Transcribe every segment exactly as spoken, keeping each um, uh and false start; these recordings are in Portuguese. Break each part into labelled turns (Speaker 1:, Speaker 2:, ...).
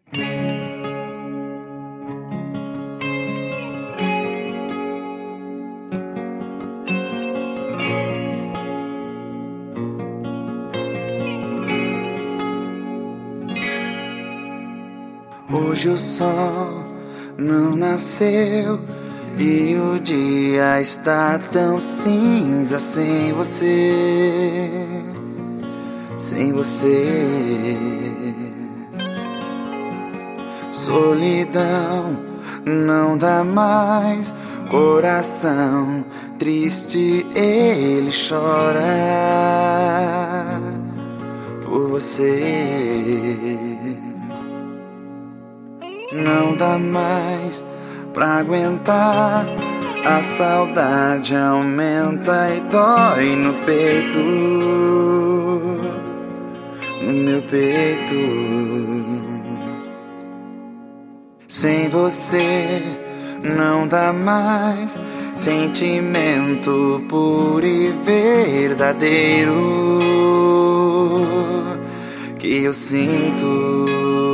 Speaker 1: Hoje o sol não nasceu e o dia está tão cinza sem você, sem você. Solidão não dá mais, coração triste ele chora por você. Não dá mais pra aguentar, a saudade aumenta e dói no peito, no meu peito. Sem você não dá mais, sentimento puro e verdadeiro que eu sinto.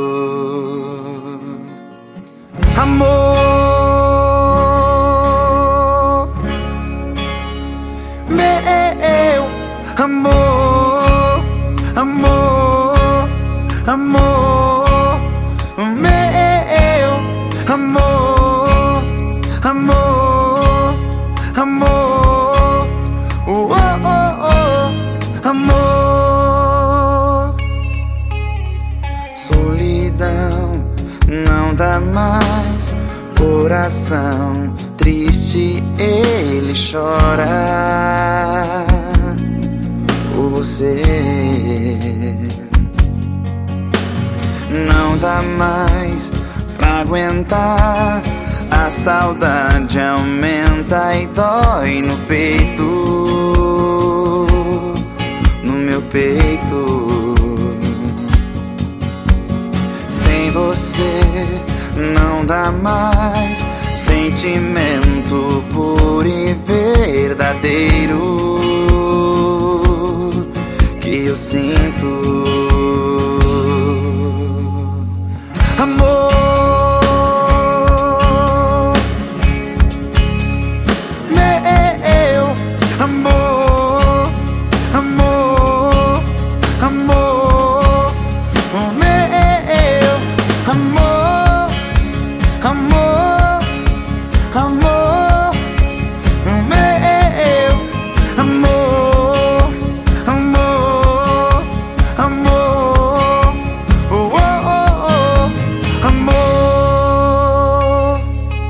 Speaker 1: Amor, meu amor, amor, amor, meu amor, amor, amor, oh, oh, oh, amor. Solidão não dá mais, coração triste ele chora por você. Não dá mais pra aguentar, a saudade aumenta e dói no peito, no meu peito. Sem você não dá mais, sentimento puro e verdadeiro que eu sinto. Amor, meu amor, amor, amor, meu amor, amor, amor, meu amor, amor, amor, oh, oh, oh, amor.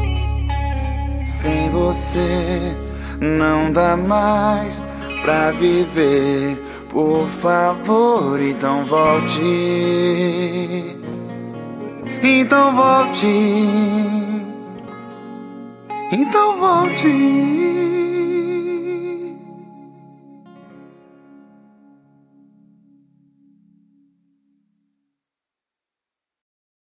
Speaker 1: Sem você não dá mais pra viver, por favor, então volte. Então volte, então volte.